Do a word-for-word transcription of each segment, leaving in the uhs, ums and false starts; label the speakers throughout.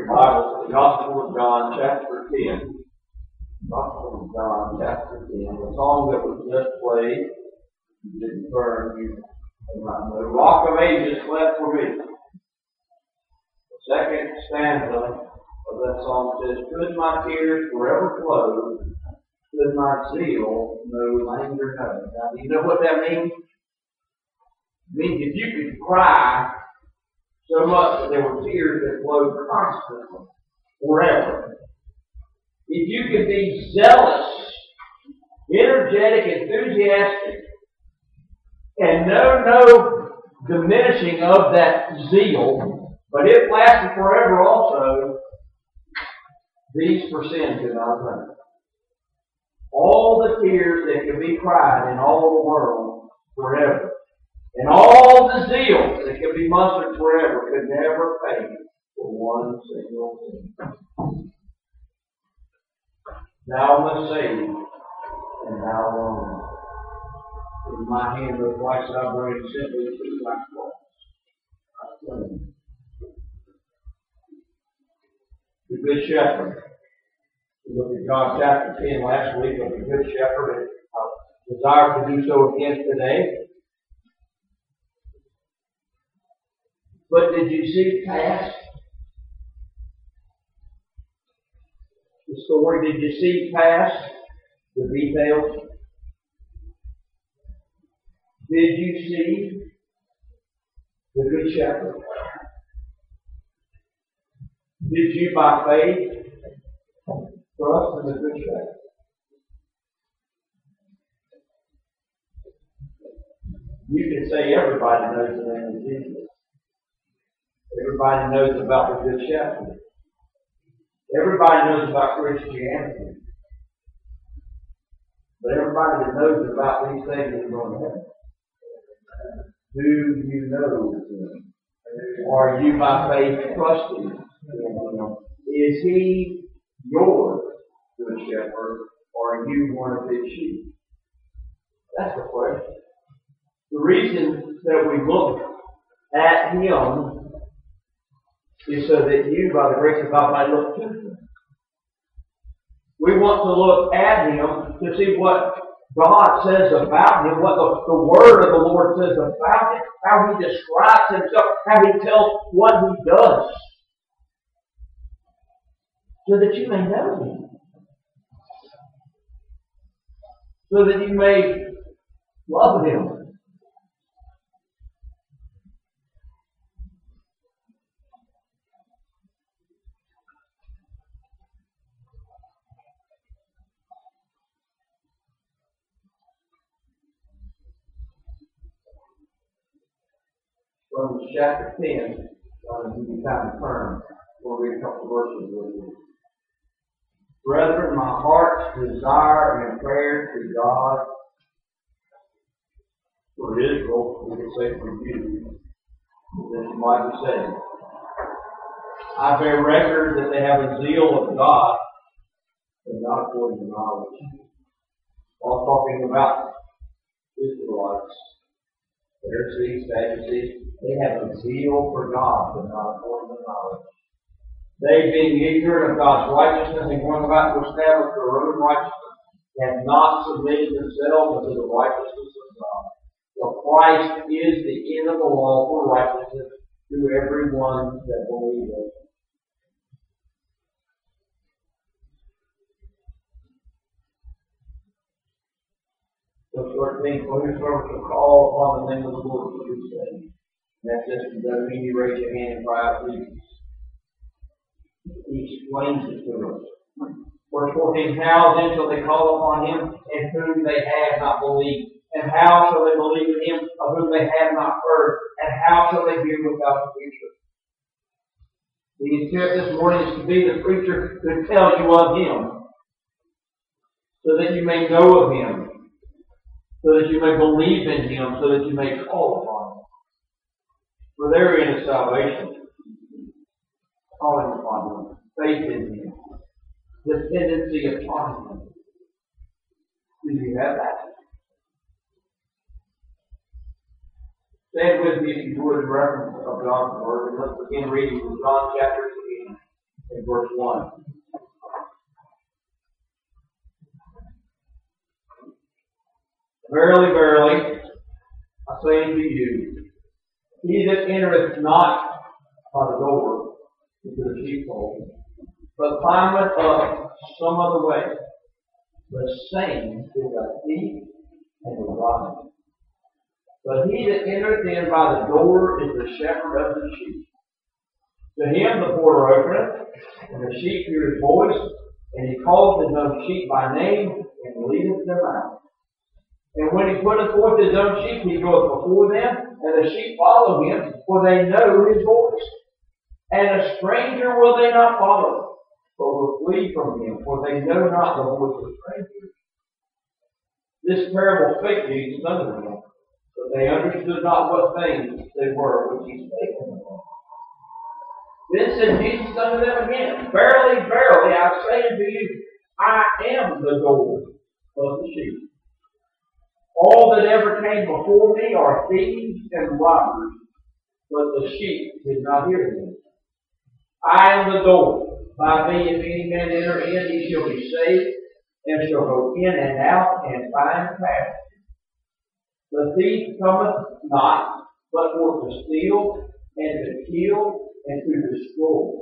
Speaker 1: Bible to the Gospel of John, chapter ten. Gospel of John, chapter ten. The song that was just played, you didn't burn, you might know. Rock of Ages fled for me. The second stanza of that song says, could my tears forever flow, could my zeal no longer know. Now, do you know what that means? It means if you could cry so much that there were tears that flowed constantly, forever. If you could be zealous, energetic, enthusiastic, and no, no diminishing of that zeal, but it lasted forever also, these for sin could not run. All the tears that could be cried in all the world forever, and all the zeal that could be mustered forever could never fade for one single thing. Thou must save, and thou alone. In my hand the twice I bring simply to thy cross. The Good Shepherd. We looked at John chapter ten last week of the Good Shepherd, and I desire to do so again today. But did you see past the story? Did you see past the details? Did you see the Good Shepherd? Did you, by faith, trust in the Good Shepherd? You can say everybody knows the name of Jesus. Everybody knows about the Good Shepherd. Everybody knows about Christianity. But everybody that knows about these things is going to heaven. Do you know him? Are you by faith trusting in him? Is he your Good Shepherd, or are you one of his sheep? That's the question. The reason that we look at him is so that you, by the grace of God, might look to him. We want to look at him to see what God says about him, what the, the Word of the Lord says about him, how he describes himself, how he tells what he does, so that you may know him, so that you may love him. Romans chapter ten, I'm going to give you time to turn. We'll read a couple of verses with you. Brethren, my heart's desire and prayer to God for Israel, we can say for you, that you might be saved. I bear record that they have a zeal of God, but not according to knowledge. While talking about Israelites, Pharisees, Sadducees, they have a zeal for God, but not according to knowledge. They, being ignorant of God's righteousness and going about to establish their own righteousness, have not submitted themselves unto the righteousness of God. For Christ is the end of the law for righteousness to everyone that believeth. Verse thirteen, for whosoever shall call upon the name of the Lord shall be saved. And that's just, it doesn't mean you raise your hand and cry out, please. He explains it to us. Verse fourteen, how then shall they call upon him in whom they have not believed? And how shall they believe in him of whom they have not heard? And how shall they hear without the preacher? The intent this morning is to be the preacher to tell you of him, so that you may know of him, so that you may believe in him, so that you may call upon him. For therein is salvation. Calling upon him, faith in him, dependency upon him. Do you have that? Stand with me if you would in reference of God's Word, and let's begin reading from John chapter ten. in verse one. Verily, verily, I say unto you, he that entereth not by the door into the sheepfold, but climbeth up some other way, the same is a thief and a robber. But he that entereth in by the door is the shepherd of the sheep. To him the porter openeth, and the sheep hear his voice, and he calleth his own sheep by name, and leadeth them out. And when he putteth forth his own sheep, he goeth before them, and the sheep follow him, for they know his voice. And a stranger will they not follow, but will flee from him, for they know not the voice of strangers. This parable spake Jesus unto them, but they understood not what things they were which he spake unto them. Then said Jesus unto them again, Verily, verily, I say unto you, I am the door of the sheep. All that ever came before me are thieves and robbers, but the sheep did not hear them. I am the door. By me, if any man enter in, he shall be saved, and shall go in and out and find pasture. The thief cometh not, but for to steal, and to kill, and to destroy.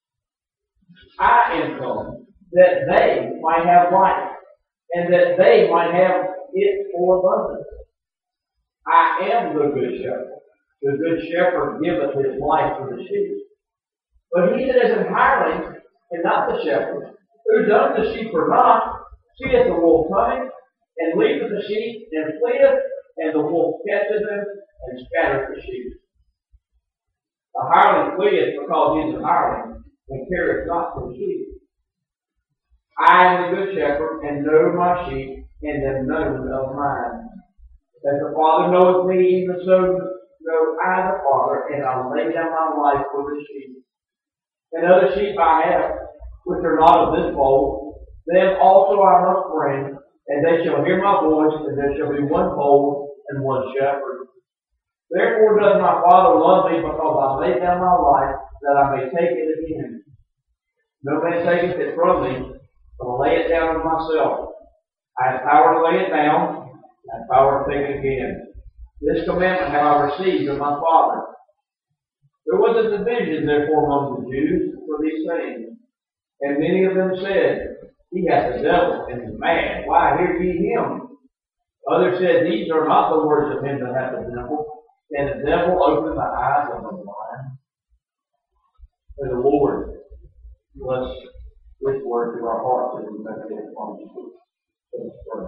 Speaker 1: I am come, that they might have life, and that they might have it for abundance. I am the good shepherd. The good shepherd giveth his life for the sheep. But he that is an hireling, and not the shepherd, whose own the sheep are not, seeth the wolf coming, and leaveth the sheep, and fleeth, and the wolf catcheth them, and scattereth the sheep. The hireling fleeth because he is an hireling, and careth not the sheep. I am the good shepherd, and know my sheep, and am known of mine. That the Father knoweth me, even so know I the Father, and I lay down my life for the sheep. And other sheep I have, which are not of this fold, them also I must bring, and they shall hear my voice, and there shall be one fold and one shepherd. Therefore does my Father love me, because I lay down my life, that I may take it again. No man taketh it from me, but I lay it down of myself. I have power to lay it down, and power to take it again. This commandment have I received of my Father. There was a division therefore among the Jews for these things. And many of them said, He hath the devil, and is mad. Why hear ye him? Others said, These are not the words of him that hath the devil. Can the devil open the eyes of the blind? May the Lord bless this word to our hearts as we meditate upon His word. Let us pray.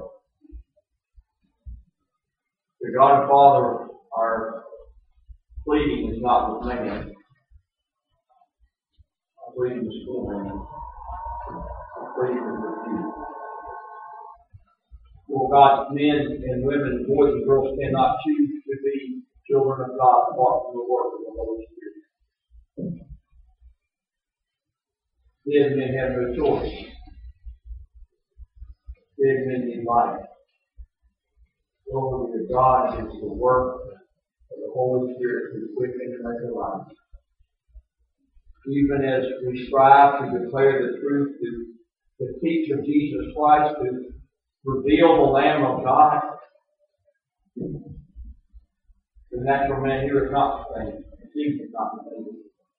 Speaker 1: Dear God and Father, our pleading is not with man. Our pleading is for man. Our pleading is with you. Lord God, men and women, boys and girls cannot choose to be children of God apart from the work of the Holy Spirit. Dead men have no choice. Dead men need life. Glory to God is the work of the Holy Spirit to quicken and make alive. Even as we strive to declare the truth, to, to teach of Jesus Christ, to reveal the Lamb of God, the natural man heareth not the thing, seeth not the thing.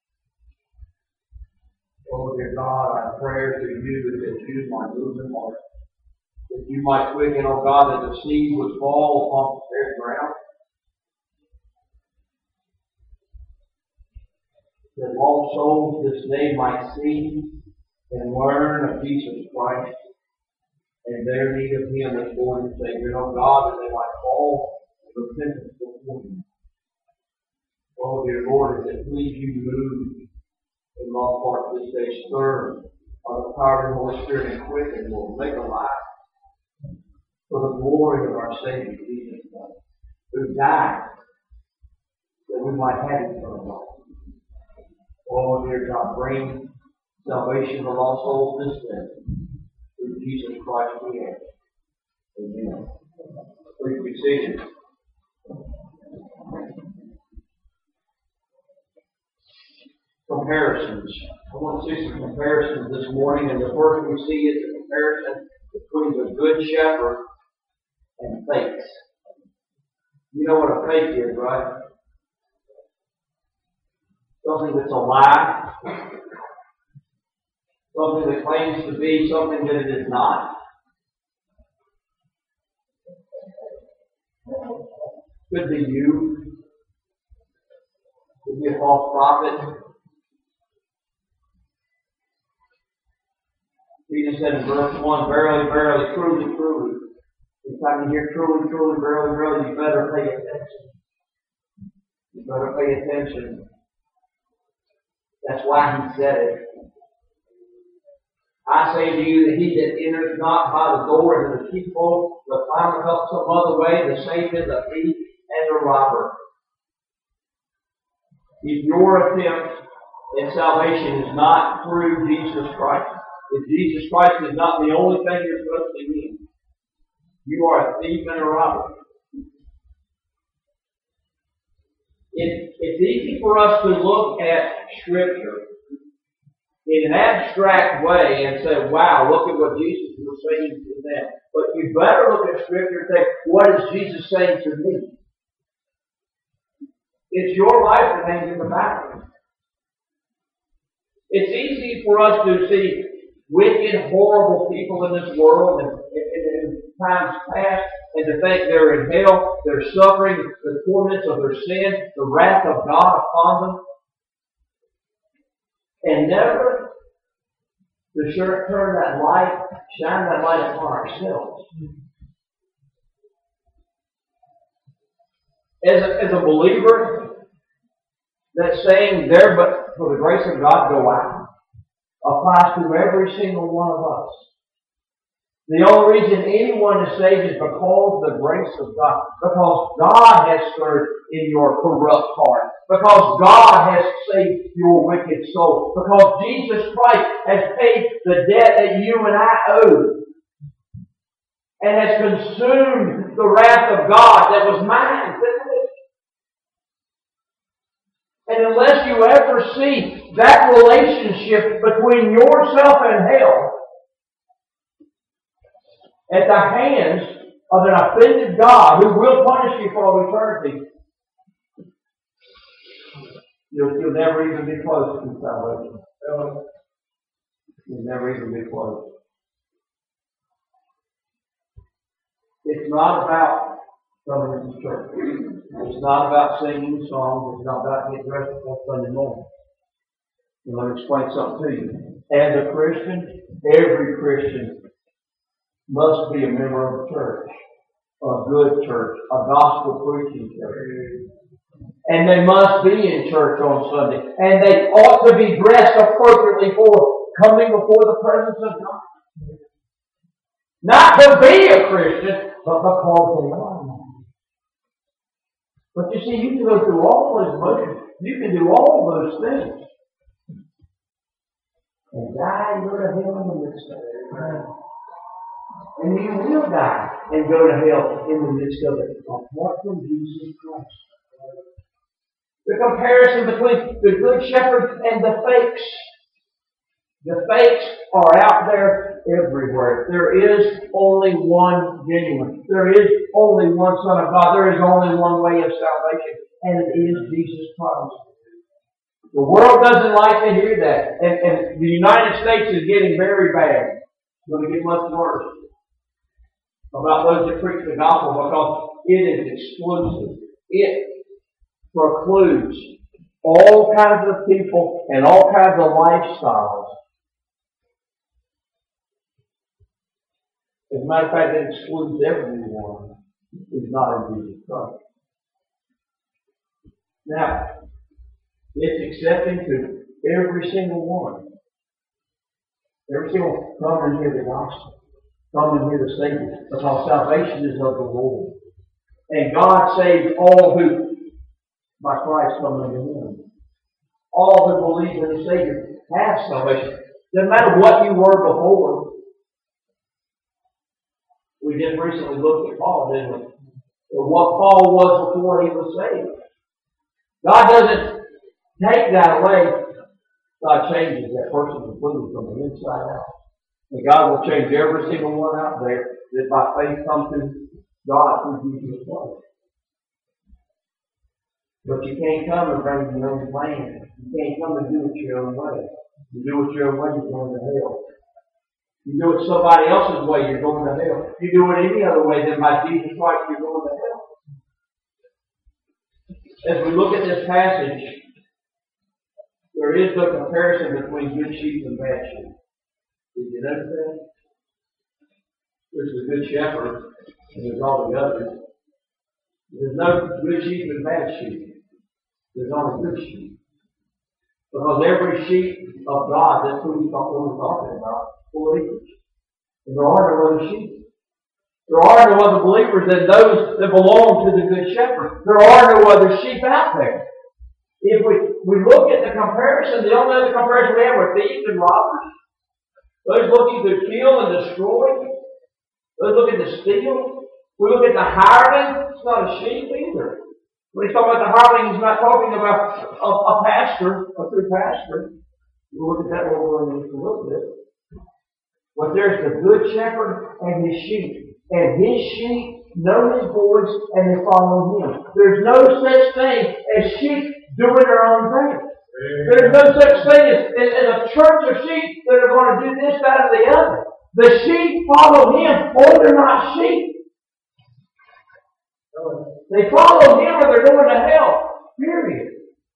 Speaker 1: Oh, dear God, our prayer to you is that you might move in heart. That you might quicken, oh God, that the seed would fall upon the fair ground. That lost souls this day might see and learn of Jesus Christ and their need of Him as Lord and Savior. Oh God, that they might fall in repentance before Him. Oh dear Lord, as it please you move in lost hearts this day, stir by the power of the Holy Spirit and quicken, Lord, make alive. For the glory of our Savior, Jesus Christ, who died that we might have eternal life. Oh, dear God, bring salvation to lost souls this day. Through Jesus Christ we ask. Amen. Please be seated. Comparisons. I want to see some comparisons this morning, and the first we see is a comparison between the good shepherd and fakes. You know what a fake is, right? Something that's a lie. Something that claims to be something that it is not. Could be you. Could be a false prophet. Jesus said in verse one, verily, verily, truly, truly. Each time you hear truly, truly, verily, verily, you better pay attention. You better pay attention. That's why he said it. I say to you that he that enters not by the door into the sheepfold, but climbeth up some other way, the same is a thief and a robber. If your attempt at salvation is not through Jesus Christ, if Jesus Christ is not the only thing you're trusting in, you are a thief and a robber. It, it's easy for us to look at Scripture in an abstract way and say, wow, look at what Jesus was saying to them. But you better look at Scripture and say, what is Jesus saying to me? It's your life that hangs in the background. It's easy for us to see wicked, horrible people in this world and in times past and to think they're in hell, they're suffering the torments of their sin, the wrath of God upon them. And never to turn that light, shine that light upon ourselves. As a, as a believer, that saying, there but for the grace of God go out, applies to every single one of us. The only reason anyone is saved is because of the grace of God. Because God has stirred in your corrupt heart. Because God has saved your wicked soul. Because Jesus Christ has paid the debt that you and I owed. And has consumed the wrath of God that was mine. And unless you ever see that relationship between yourself and hell at the hands of an offended God who will punish you for all eternity, you'll, you'll never even be close to salvation. You'll never even be close. It's not about coming to church. It's not about singing songs. It's not about getting dressed up on Sunday morning. And let me explain something to you. As a Christian, every Christian must be a member of a church, a good church, a gospel preaching church. And they must be in church on Sunday. And they ought to be dressed appropriately for coming before the presence of God. Not to be a Christian, but because they are. But you see, you can go through all those motions. You can do all those things. And die and go to hell in the midst of it. And you will die and go to hell in the midst of it. Apart from Jesus Christ. The comparison between the good shepherd and the fakes. The fakes are out there everywhere. There is only one genuine. There is only one Son of God. There is only one way of salvation. And it is Jesus Christ. The world doesn't like to hear that. And, and the United States is getting very bad. It's going to get much worse. About those that preach the gospel, because it is exclusive. It precludes all kinds of people and all kinds of lifestyles. As a matter of fact, it excludes everyone who's not in Jesus Christ. Now, it's accepting to every single one. Every single one, come and hear the gospel. Come and hear the Savior. Because salvation is of the Lord. And God saves all who, by Christ, come unto Him. All who believe in the Savior have salvation. Doesn't matter what you were before. We just recently looked at Paul, didn't we? Or what Paul was before he was saved. God doesn't take that away. God changes that person completely from the inside out. And God will change every single one out there that by faith come to God through Jesus Christ. But you can't come and bring your own plan. You can't come and do it your own way. You do it your own way, you're going to hell. You do it somebody else's way, you're going to hell. You do it any other way than by Jesus Christ, you're going to hell. As we look at this passage, there is no comparison between good sheep and bad sheep. Did you notice that? There's the good shepherd, and there's all the others. There's no good sheep and bad sheep. There's only good sheep. Because every sheep of God, that's who we're talking about, believers. And there are no other sheep. There are no other believers than those that belong to the good shepherd. There are no other sheep out there. If we, we look at the comparison, the only other comparison we have are thieves and robbers. Those looking to kill and destroy. Those looking to steal. We look at the hireling. It's not a sheep either. When he's talking about the hireling, he's not talking about a, a pastor, a true pastor. We'll look at that over in just a little bit. But there's the good shepherd and his sheep. And his sheep know his voice and they follow him. There's no such thing as sheep doing their own thing. There's no such thing as, as a church of sheep that are going to do this, that, or the other. The sheep follow him, or they're not sheep. They follow him or they're going to hell. Period.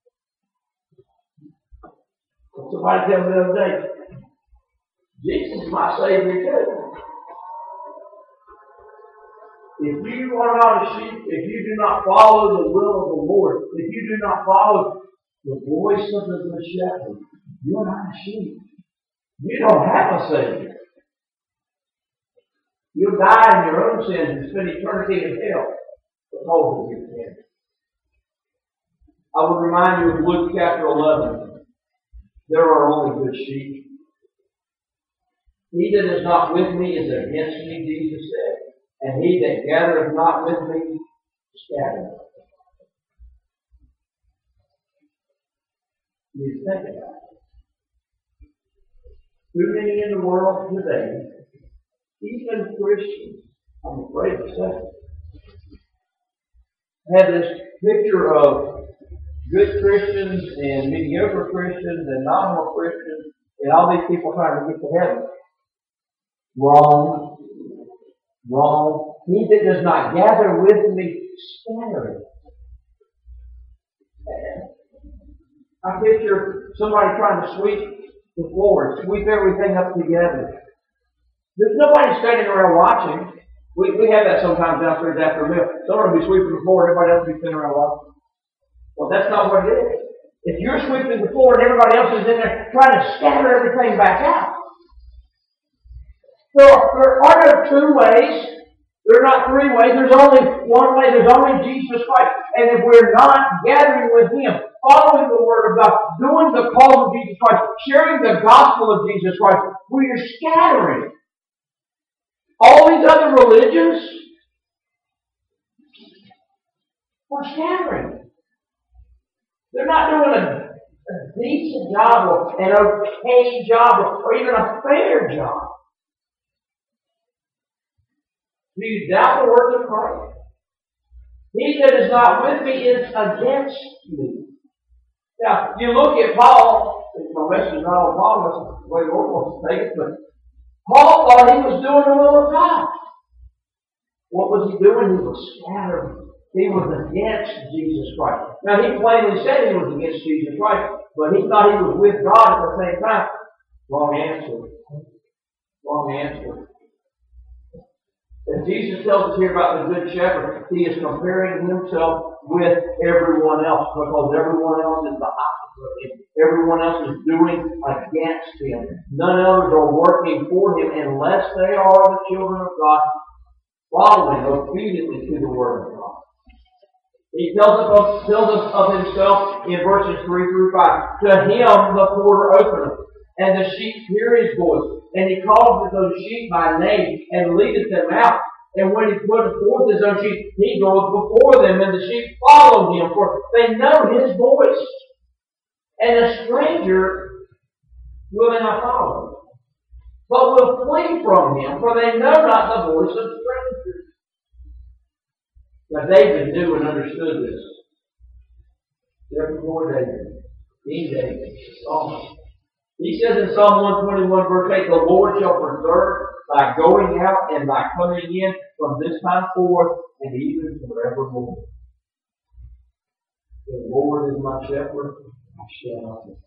Speaker 1: Somebody told me the other day, Jesus is my Savior too. If you are not a sheep, if you do not follow the will of the Lord, if you do not follow the voice of the good shepherd, you're not a sheep. You don't have a Savior. You'll die in your own sins and spend eternity in hell. Because of your sin. I would remind you of Luke chapter eleven. There are only good sheep. He that is not with me is against me, Jesus said. And he that gathereth not with me, scattereth. You think about it. Too many in the world today, even Christians, I'm afraid to say, have this picture of good Christians and mediocre Christians and nominal Christians and all these people trying to get to heaven. Wrong. Wrong. He that does not gather with me, scattereth. I picture somebody trying to sweep the floor, sweep everything up together. There's nobody standing around watching. We, we have that sometimes downstairs after a meal. Someone will be sweeping the floor and everybody else will be sitting around watching. Well, that's not what it is. If you're sweeping the floor and everybody else is in there trying to scatter everything back out. So there are no two ways. There are not three ways. There's only one way. There's only Jesus Christ. And if we're not gathering with Him, following the Word of God, doing the call of Jesus Christ, sharing the gospel of Jesus Christ, we are scattering. All these other religions are scattering. They're not doing a, a decent job or an okay job or even a fair job. Do you doubt the words of Christ? He that is not with me is against me. Now, you look at Paul, my message is not on Paul, that's the way the Lord wants to take it, but Paul thought he was doing the will of God. What was he doing? He was scattering. He was against Jesus Christ. Now, he plainly said he was against Jesus Christ, but he thought he was with God at the same time. Wrong answer. Wrong answer. As Jesus tells us here about the Good Shepherd, he is comparing himself with everyone else because everyone else is the opposite of him. Everyone else is doing against him. None others are working for him unless they are the children of God, following obediently to the Word of God. He tells us, of, tells us of himself in verses three through five. To him the porter openeth, and the sheep hear his voice. And he calls those sheep by name and leadeth them out. And when he putteth forth his own sheep, he goeth before them, and the sheep follow him, for they know his voice. And a stranger will they not follow? But will flee from him, for they know not the voice of strangers. Now David knew and understood this. Therefore David, King David, Psalm. He says in Psalm one twenty-one, verse eight, the Lord shall preserve thy going out and thy coming in from this time forth and even forevermore. The Lord is my shepherd, I shall not want.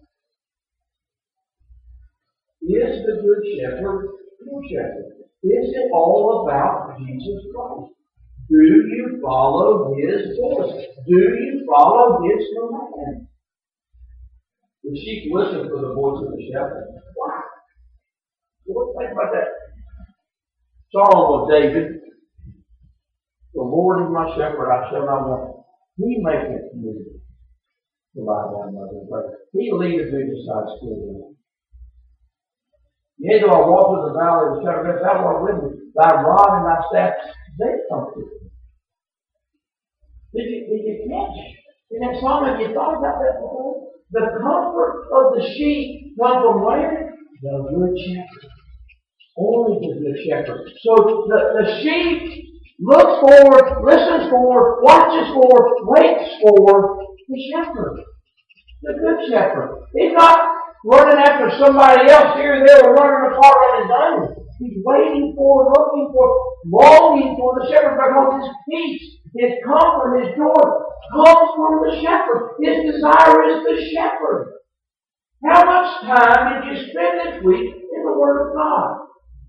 Speaker 1: Is the good shepherd your shepherd? Is it all about Jesus Christ? Do you follow his voice? Do you follow his command? The sheep listen for the voice of the shepherd. Why? Well, let's think about that. Psalm of David. The Lord is my shepherd, I shall not want. He maketh me to lie down by the way. He leadeth me beside still waters. Yea, though I walk through the valley of the shadow of death, thou art with me. Thy rod and thy staff, they comfort me. Did you, did you catch? In that psalm, have you thought about that before? The comfort of the sheep comes from where? The good shepherd. Only the good shepherd. So the, the sheep looks for, listens for, watches for, waits for the shepherd. The good shepherd. He's not running after somebody else here and there or running apart on his own. He's waiting for, looking for, longing for the shepherd because his peace, his comfort, his joy comes from the shepherd. His desire is the shepherd. How much time did you spend this week in the Word of God?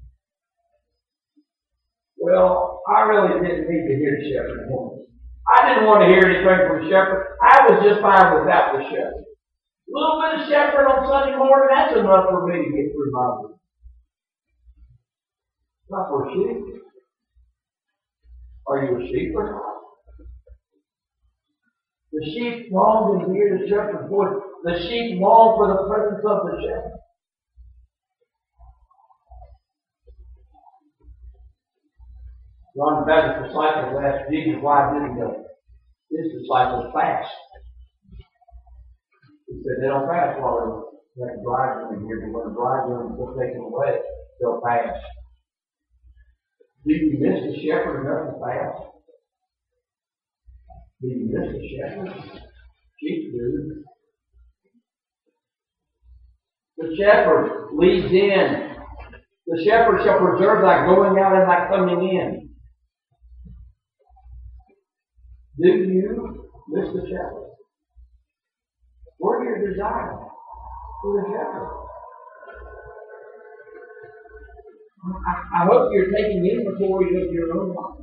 Speaker 1: Well, I really didn't need to hear the shepherd voice. I didn't want to hear anything from the shepherd. I was just fine without the shepherd. A little bit of shepherd on Sunday morning, that's enough for me to get through my week. Not for a sheep. Are you a sheep or not? The sheep long to hear the shepherd's voice. The sheep long for the presence of the shepherd. John the Baptist's disciples asked Jesus, why didn't his disciples fast? He said, they don't fast while they're at the bridegroom here, but when the bridegroom is taken away, they'll fast. Do you miss the shepherd enough to fast? Do you miss the shepherd? Sheep do. The shepherd leads in. The shepherd shall preserve thy going out and thy coming in. Do you miss the shepherd? What are your desires for the shepherd? I, I hope you're taking inventory of your own life.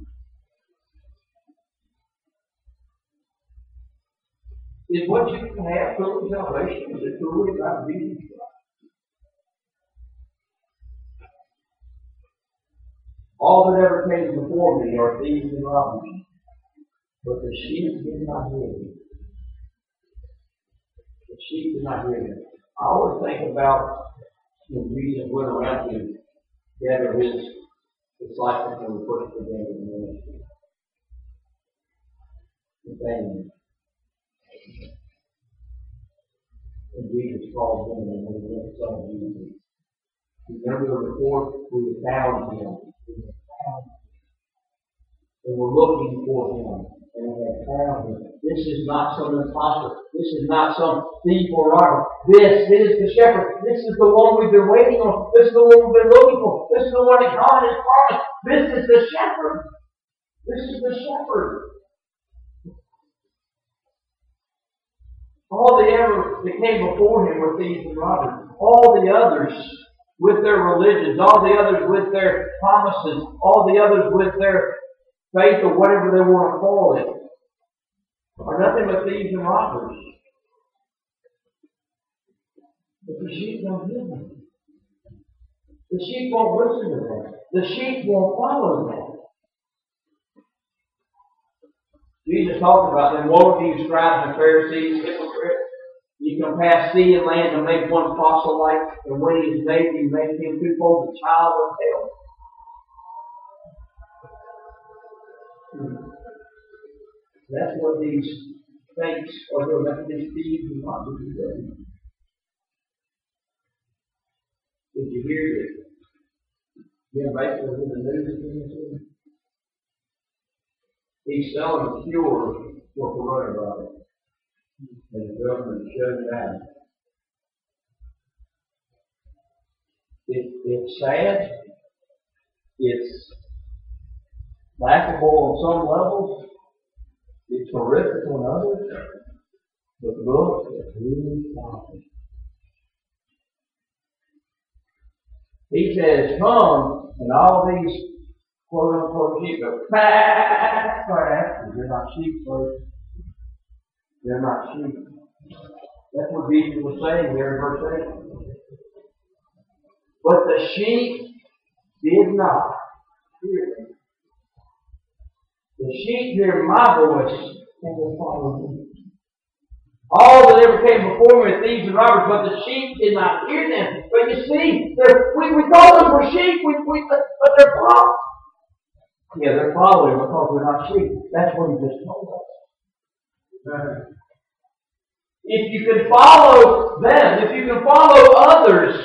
Speaker 1: Is what you can have truly salvation? Is it truly about Jesus Christ? All that ever came before me are thieves and robbers, but the sheep did not hear me. The sheep did not hear me. I always think about when Jesus went around to gather his disciples when he first began his ministry. Nathaniel. And Jesus called them and they went and saw Jesus. Remember the report? We found him. We found him. And we're looking for him. And we have found him. This is not some imposter. This is not some thief or robber. This is the shepherd. This is the one we've been waiting on. This is the one we've been looking for. This is the one that God has promised. This is the shepherd. This is the shepherd. All the ever that came before him were thieves and robbers. All the others with their religions, all the others with their promises, all the others with their faith or whatever they want to call it, are nothing but thieves and robbers. But the sheep don't hear them. The sheep won't listen to them. The sheep won't follow them. Jesus talked about them. Woe to you, scribes and Pharisees, hypocrites! You can pass sea and land to make one proselyte, and when he is made, you make him twofold the child of hell. That's what these saints are doing. That's what these thieves and robbers are doing. Did you hear that? Jim Baker was in the news again. He's selling a cure for coronavirus. And the government shut it down. It, it's sad. It's laughable on some levels. It's horrific on others. But look at who is talking. He says, come, and all these quote unquote sheep go, bah, bah. They're not sheep, folks. They're not sheep. That's what Jesus was saying there in verse eight. But the sheep did not hear me. The sheep hear my voice and will follow me. All that ever came before me were thieves and robbers, but the sheep did not hear them. But you see, we, we thought them were sheep, we, we, but they're following. Yeah, they're following because they're not sheep. That's what he just told us. If you can follow them, if you can follow others,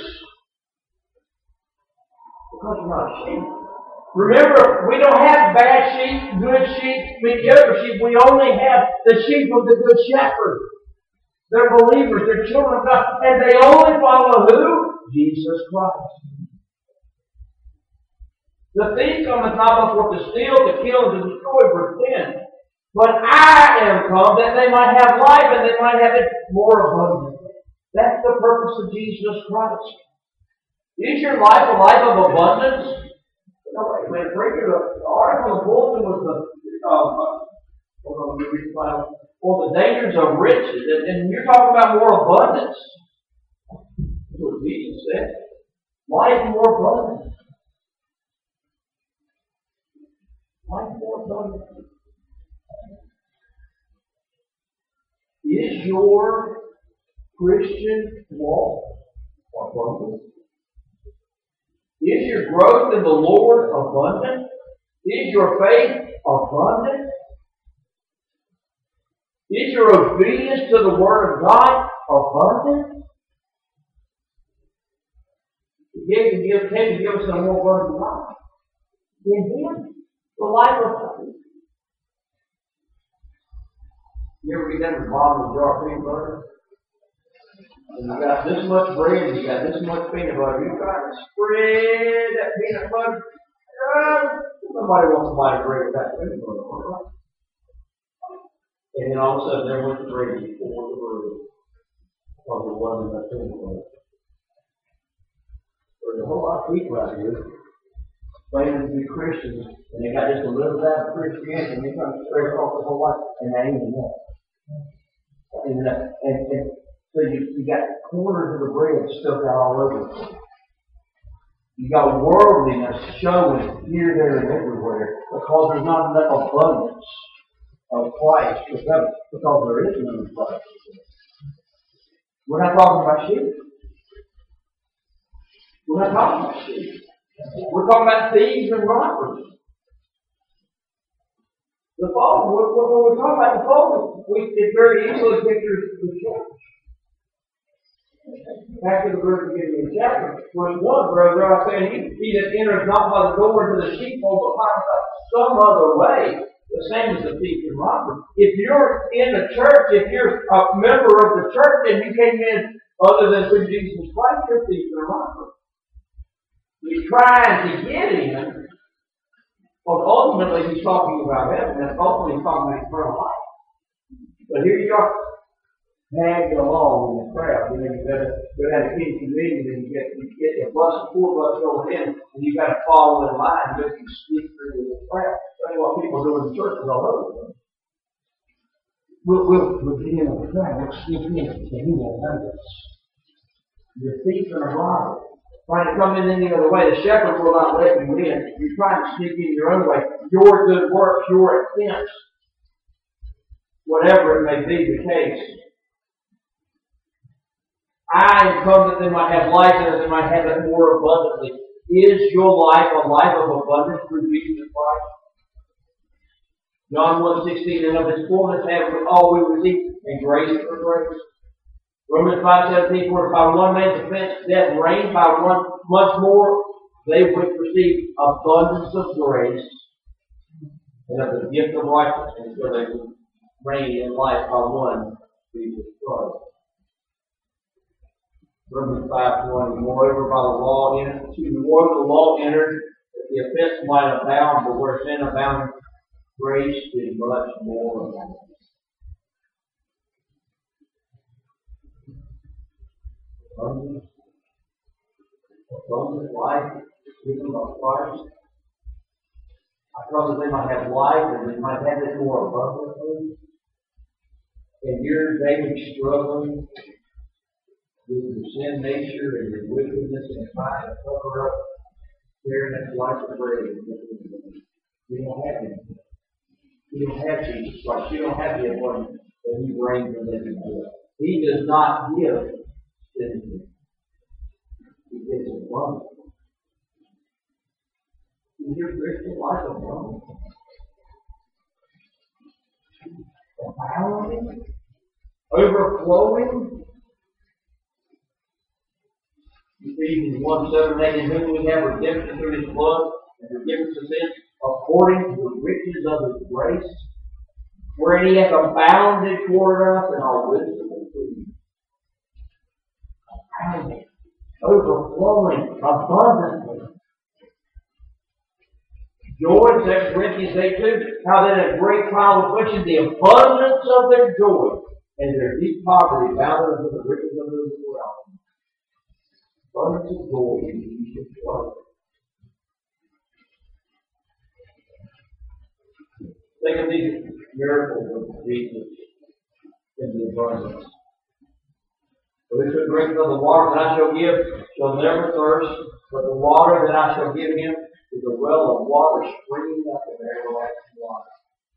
Speaker 1: because you're not sheep. Remember, we don't have bad sheep, good sheep, mediocre sheep. We only have the sheep of the good shepherd. They're believers, they're children of God, and they only follow who? Jesus Christ. The thief cometh not but for to steal, to kill, and to destroy, verse ten. But I am come that they might have life and they might have it more abundantly. That's the purpose of Jesus Christ. Is your life a life of abundance? No, wait a minute. The article in the bulletin was the, uh, hold on, let me read the Bible. Well, the dangers of riches. And, and you're talking about more abundance. That's what Jesus said. Life more abundant. Life more abundant. Is your Christian walk abundant? Is your growth in the Lord abundant? Is your faith abundant? Is your obedience to the Word of God abundant? He came to give, came to give us a more abundant life. In Him, the life of God. You ever get that bottom of a jar of peanut butter? And you got this much bread, and you got this much peanut butter. You try to spread that peanut butter. Uh, nobody wants to buy a bread with that peanut butter, right? And then all of a sudden, there went the bread before the bread. Because there wasn't enough peanut butter. There's a whole lot of people out here claiming to be Christians, and they got just a little bit of Christianity, and they're trying to spread across the whole life, and they ain't enough. And, uh, and, and so you, you got corners of the bread stuck out all over. You got worldliness showing here, there, and everywhere because there's not enough abundance of Christ to come, because there is none of Christ. We're not talking about sheep. We're not talking about sheep. We're talking about thieves and robbers. The fall, when we're talking about the fall, we, it very easily pictures the church. Back to the very beginning of the chapter, verse one, brother, I say, he, he that enters not by the door into the sheepfold, but finds out some other way, the same as the thief and robber. If you're in the church, if you're a member of the church, and you came in other than through Jesus Christ, you're a thief and a robber. He's trying to get in. Well, ultimately, he's talking about heaven, and ultimately, he's talking about eternal life. But here you are, tagged along in the crowd. You know, you got to go down to King's Convenience, and you get, you get a bus, a tour bus going in, and you got to follow in line, just to sneak through the crowd. That's what people do in the churches all over the place. We'll, we'll, we'll get in on the crowd, we'll sneak in, and he won't know us. You're a thief and a robber. Trying to come in any other way. The shepherd will not let you in. You're trying to sneak in your own way. Your good works, your attempts, whatever it may be the case. I am come that they might have life and that they might have it more abundantly. Is your life a life of abundance through Jesus Christ? John one sixteen, and of His fullness have we all we receive, and grace for grace. Romans five seventeen, for if by one man's offense death reigned, by one much more they would receive abundance of grace and of the gift of righteousness, so they would reign in life by one, Jesus Christ. Romans five twenty, moreover by the law entered, excuse me, moreover the law entered, that the offense might abound, but where sin abounded, grace is much more abundant. Abundant, abundant life given by Christ. I thought that they might have life and they might have it more abundantly. And you're daily struggling with your sin nature and your wickedness and trying to cover up tearing that life of bread. You don't have it. You don't have Jesus Christ. You don't have the abundance that He brings and that He gives. He does not give sin. He gives abundance. Is your Christian life abundant? Abounding? Overflowing? Ephesians one seven eight, in whom we have redemption through His blood and forgiveness of sins, according to the riches of His grace, wherein He hath abounded toward us in our wisdom and truth. Abounding, overflowing, abundantly. Joy, Second Corinthians eight two, how then a great trial of affliction, the abundance of their joy, and their deep poverty abounded unto the riches of their wealth. Abundance of joy in Jesus Christ. Think of these miracles of Jesus in the abundance. For whoso drinketh of the water that I shall give shall never thirst, but the water that I shall give him is a well of water springing up in everlasting water.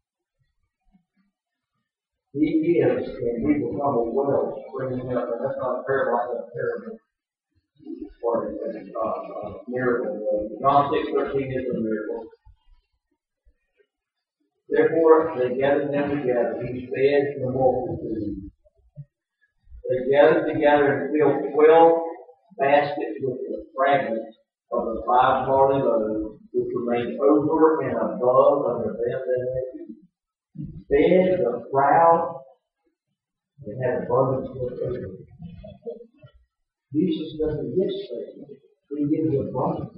Speaker 1: He is, and we become a well springing up, and that's not a parable, that's a parable. Or a uh, uh, miracle. John six thirteen is a miracle. Therefore, they gathered them together. He fed the multitude. They gathered together and filled twelve baskets with the fragments of the five barley loaves, which remained over and above under them that had fed the crowd and had abundance of food. Jesus doesn't give space. He gives abundance.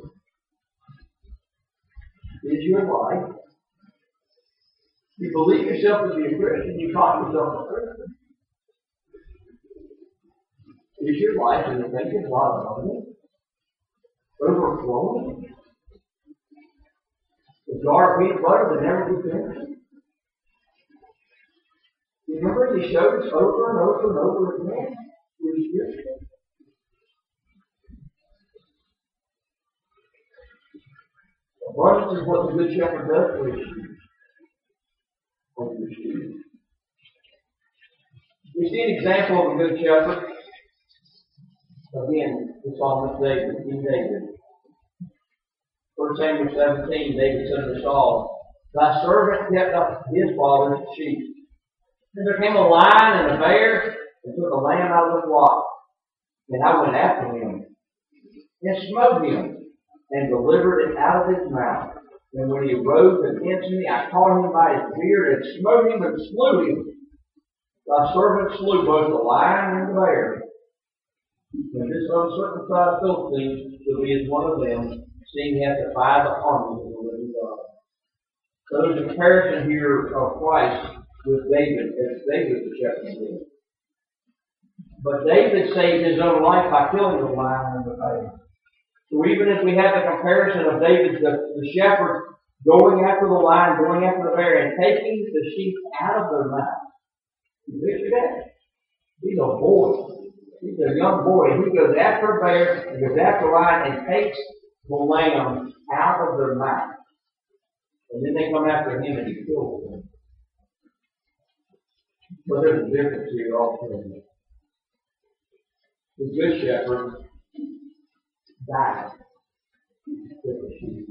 Speaker 1: Is your life? You believe yourself to be a Christian, you call yourself a Christian. Is your life, and you think it's a lot of abundance? Overflowing? The jar of peanut butter that never be finished? You remember He showed us over and over and over again through Scripture? Abundance is what the Good Shepherd does for His sheep. For His sheep. We see an example of a Good Shepherd. Again, the psalmist David, King David. First Samuel seventeen, David said to Saul, Thy servant kept up his father's sheep. And there came a lion and a bear and took a lamb out of the flock. And I went after him and smote him and delivered it out of his mouth. And when he rose against me, I caught him by his beard and smote him and slew him. Thy servant slew both the lion and the bear. And this uncircumcised Philistine will be as one of them, seeing he hath defied the armies of the living God. So there's a comparison here of Christ with David, as David the shepherd did. But David saved his own life by killing the lion and the bear. So even if we have the comparison of David, the, the shepherd, going after the lion, going after the bear, and taking the sheep out of their mouth. You picture that? He's a boy. He's a young boy, and he goes after a bear, and goes after a lion, and takes the lamb out of their mouth. And then they come after him, and he kills them. But there's a difference here also. The Good Shepherd died with the sheep.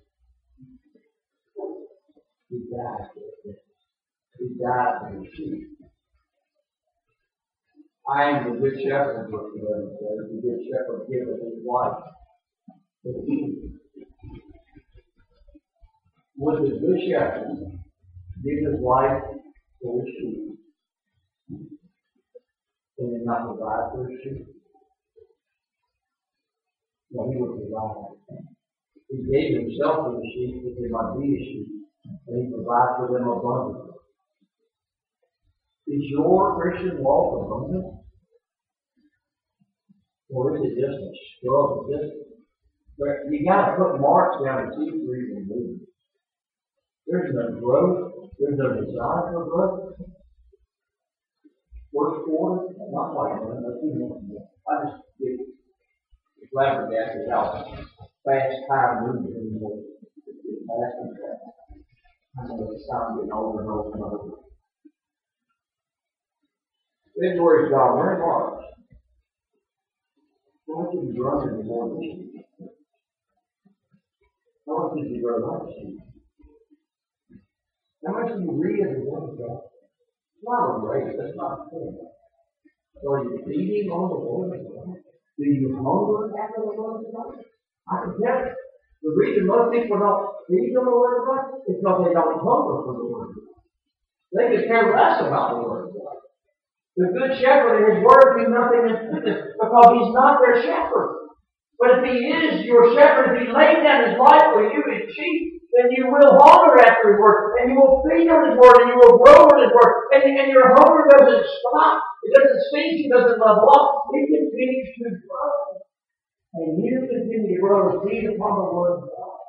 Speaker 1: He died with it. He died for the sheep. I am the good shepherd, verse eleven says. The good shepherd giveth his life for the sheep. Would the good shepherd give his life for the sheep? Can he not provide for his sheep? No, he would provide. He gave himself for the sheep that they might be his sheep, and he provides for them abundantly. Is your Christian walk abundant? Or is it just a struggle? Just, but you got to put marks down to see where you can move. There's no growth. There's no desire for growth. First quarter, not like that. That's two months ago. I just get flabbergasted how fast time moves anymore. It's fast and fast. I know it's time getting older and older and older. February's gone. We're in March. How much have you grown in the morning? How much did you grow last year? How much do you read every morning? It's not a race. That's not a thing. So are you feeding on the Word of God? Do you hunger after the Word of God? I can tell you. The reason most people don't feed on the Word of God is because they don't hunger for the Word of God. They could care less about the Word of God. The good shepherd and his word do nothing in goodness because he's not their shepherd. But if he is your shepherd, if he laid down his life for you as sheep, then you will hunger after his word, and you will feed on his word, and you will grow in his word, and, and your hunger doesn't stop. It doesn't cease. It doesn't level up. It continues to grow. And you continue to grow and feed upon the word of God.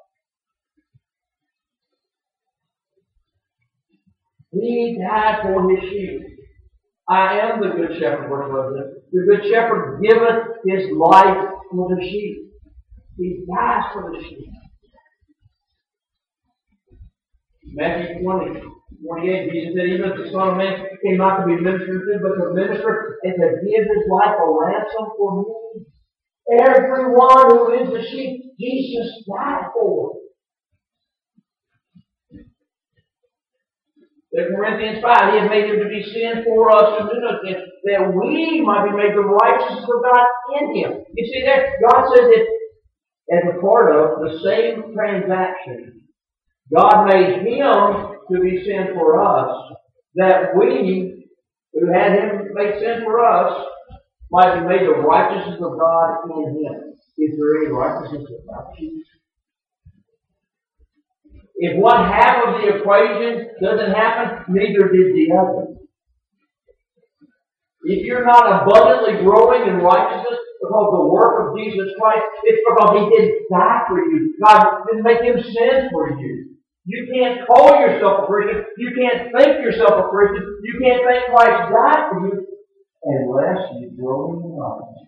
Speaker 1: He died for his sheep. I am the good shepherd, verse eleven. The good shepherd giveth his life for the sheep. He dies for the sheep. Matthew twenty, twenty-eight, Jesus said, even if the Son of Man came not to be ministered to, but to minister and to give his life a ransom for me. Everyone who is the sheep, Jesus died for. Second Corinthians five, he has made him to be sin for us who do not sin, that we might be made the righteousness of God in him. You see that? God said that as a part of the same transaction, God made him to be sin for us, that we, who had him made sin for us, might be made the righteousness of God in him. Is there any righteousness about you? If one half of the equation doesn't happen, neither did the other. If you're not abundantly growing in righteousness because of the work of Jesus Christ, it's because he didn't die for you. God didn't make him sin for you. You can't call yourself a Christian. You can't think yourself a Christian. You can't think Christ died for you unless you grow in righteousness.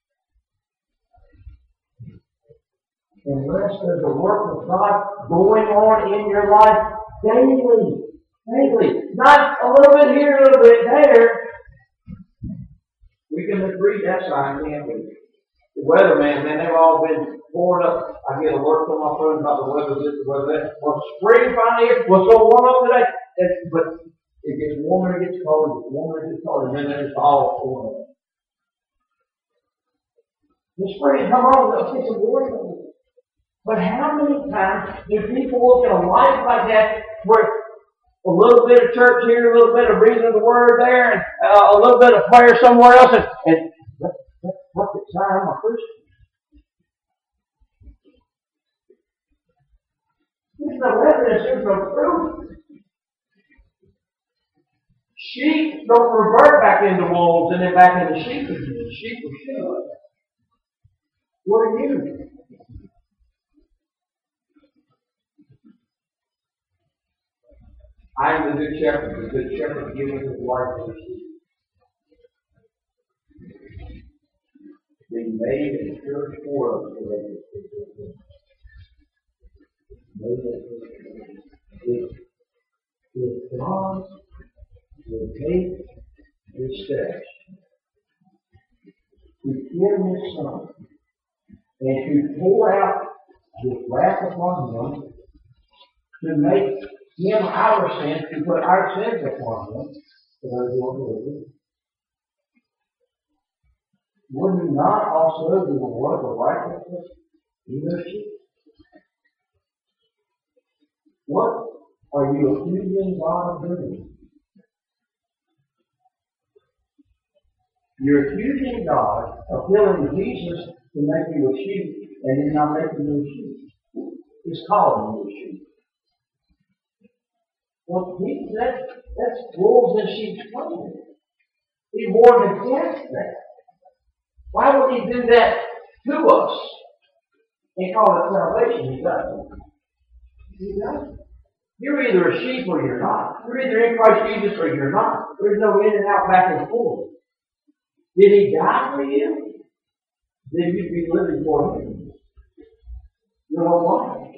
Speaker 1: Unless there's a work of God going on in your life daily. Daily. Not a little bit here, a little bit there. We can read that sign, can't we? The weatherman, man, they've all been pouring up. I get alerts on my phone about the weather this, the weather that. Well, spring finally here. Well, so warm up today. And, but it gets warmer, it gets colder, it gets warmer, it gets colder, and then there's all pouring up. The spring, come on, let's get some water. But how many times do people look at a life like that where a little bit of church here, a little bit of reading of the Word there, and uh, a little bit of prayer somewhere else, and, and that's that perfect sign I'm a Christian. There's no evidence, there's no proof. Sheep don't revert back into wolves and then back into sheep again. Sheep are sheep. What are you? I am the good shepherd. The good shepherd giveth his life for the sheep. Being made in the church for us so that if, if God will take his steps to kill his son and to pour out his wrath upon him to make him our sins, to put our sins upon him, for those who are believers. would you not also do the work of righteousness in your sheep? What are you accusing God of doing? You're accusing God of killing Jesus to make you a sheep, and He's not making you a sheep. He's calling you a sheep. Well, he, that, that's wolves in sheep's clothing. He warned against that. Why would He do that to us and call it salvation? He doesn't. He doesn't. You're either a sheep or you're not. You're either in Christ Jesus or you're not. There's no in and out, back and forth. Did He die for you? Then you'd be living for Him your whole life.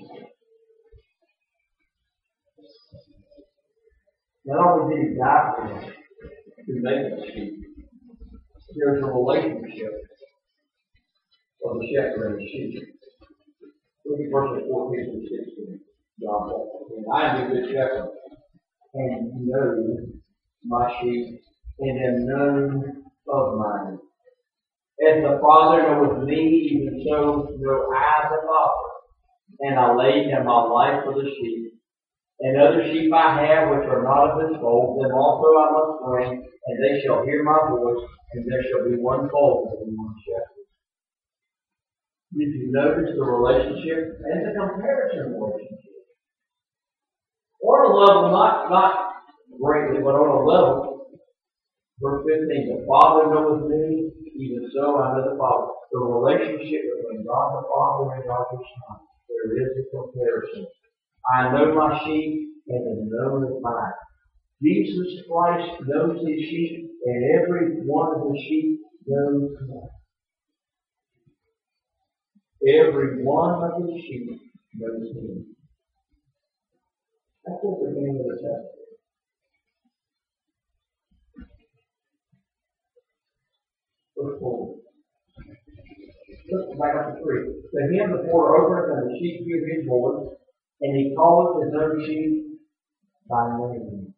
Speaker 1: Not only did He die for us to make us sheep, there's a relationship of the shepherd and the sheep. Look at verses fourteen and sixteen. John fourteen. I am the good shepherd, and know my sheep, and am known of mine. As the Father knoweth me, even so know I the Father, and I lay down my life for the sheep. And other sheep I have which are not of this fold, them also I must bring, and they shall hear my voice, and there shall be one fold and one shepherd. Did you notice the relationship and the comparison relationship? On a level, not, not greatly, but on a level. Verse fifteen, the Father knoweth me, even so I know the Father. The relationship between God the Father and God the Son. There is a comparison. I know my sheep, and am known of mine. Jesus Christ knows His sheep, and every one of the sheep knows Him. Every one of the sheep knows Him. That's what the name of the chapter. Verse four. Let's back up to three. To Him the porter openeth, and the sheep hear His voice, and He calleth His own sheep by name.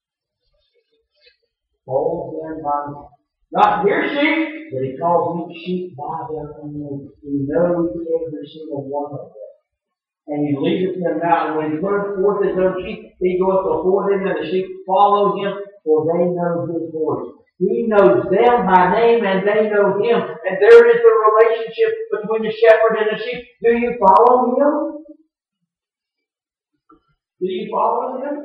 Speaker 1: Calls them by name. Not your sheep, but He calls each sheep by their own name. He knows every single one of them. And He leadeth them out. And when He putteth forth His own sheep, He goeth before them, and the sheep follow Him, for they know His voice. He knows them by name, and they know Him. And there is the relationship between the shepherd and the sheep. Do you follow Him? Do you follow Him?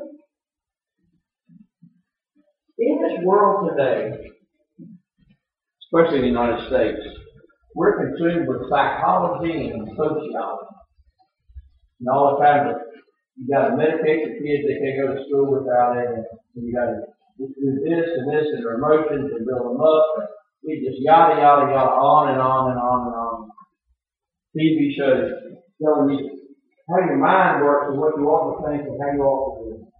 Speaker 1: In this world today, especially in the United States, we're consumed with psychology and sociology. And all the time, you got to medicate your kids, they can't go to school without it, and you got to do this and this and their emotions and build them up, and we just yada yada yada on and on and on and on. T V shows telling you how your mind works and what you ought to think and how you ought to do.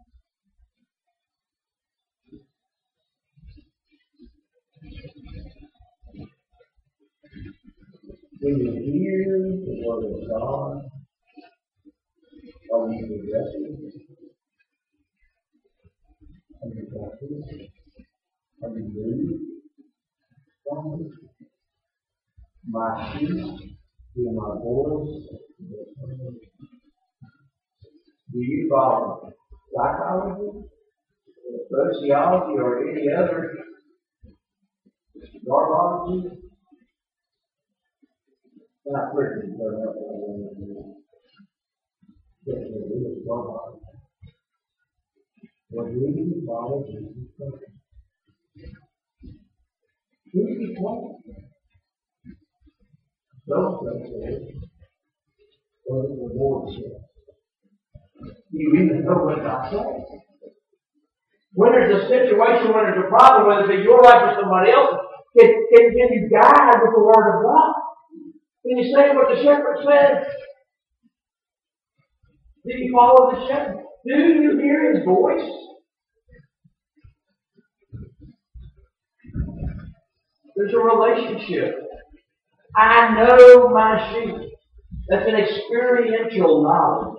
Speaker 1: When you hear the word of God, are you progressing? Are you practicing? Are you moved from it? My sheep hear my voice. Do you follow psychology, sociology, or any other garbology? Not Christian, but not what yes, it is garbology. Or do you follow Jesus Christ? Who do you follow? Those things or the Lord says. Do you even know what God says? When there's a situation, when there's a problem, whether it be your life or somebody else's, can, can, can you guide with the Word of God? Can you say what the shepherd says? Do you follow the shepherd? Do you hear His voice? There's a relationship. I know my sheep. That's an experiential knowledge.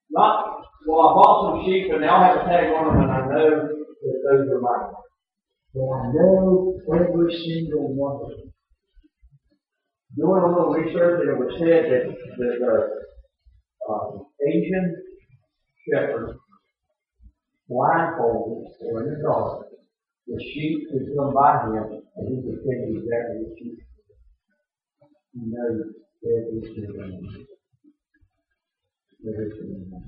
Speaker 1: Not, well, I bought some sheep and they all have a tag on them and I know that those are mine.
Speaker 2: But I know every single one of them. Doing a little research, and it was said that the uh, Asian shepherd, blindfolded or in the dark, the sheep could come by him and he could tell you exactly what sheep. He knows every single one. Every single one.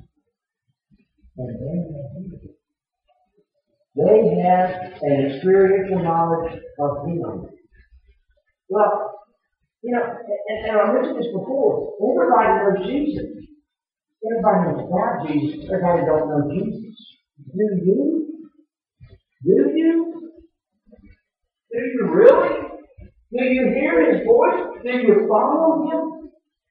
Speaker 2: And they have an experiential knowledge of Him. Well, you know, and, and I mentioned this before, everybody knows Jesus. Everybody knows about Jesus. Everybody don't know Jesus. Do you? Do you? Do you really? Do you hear His voice? Do you follow Him?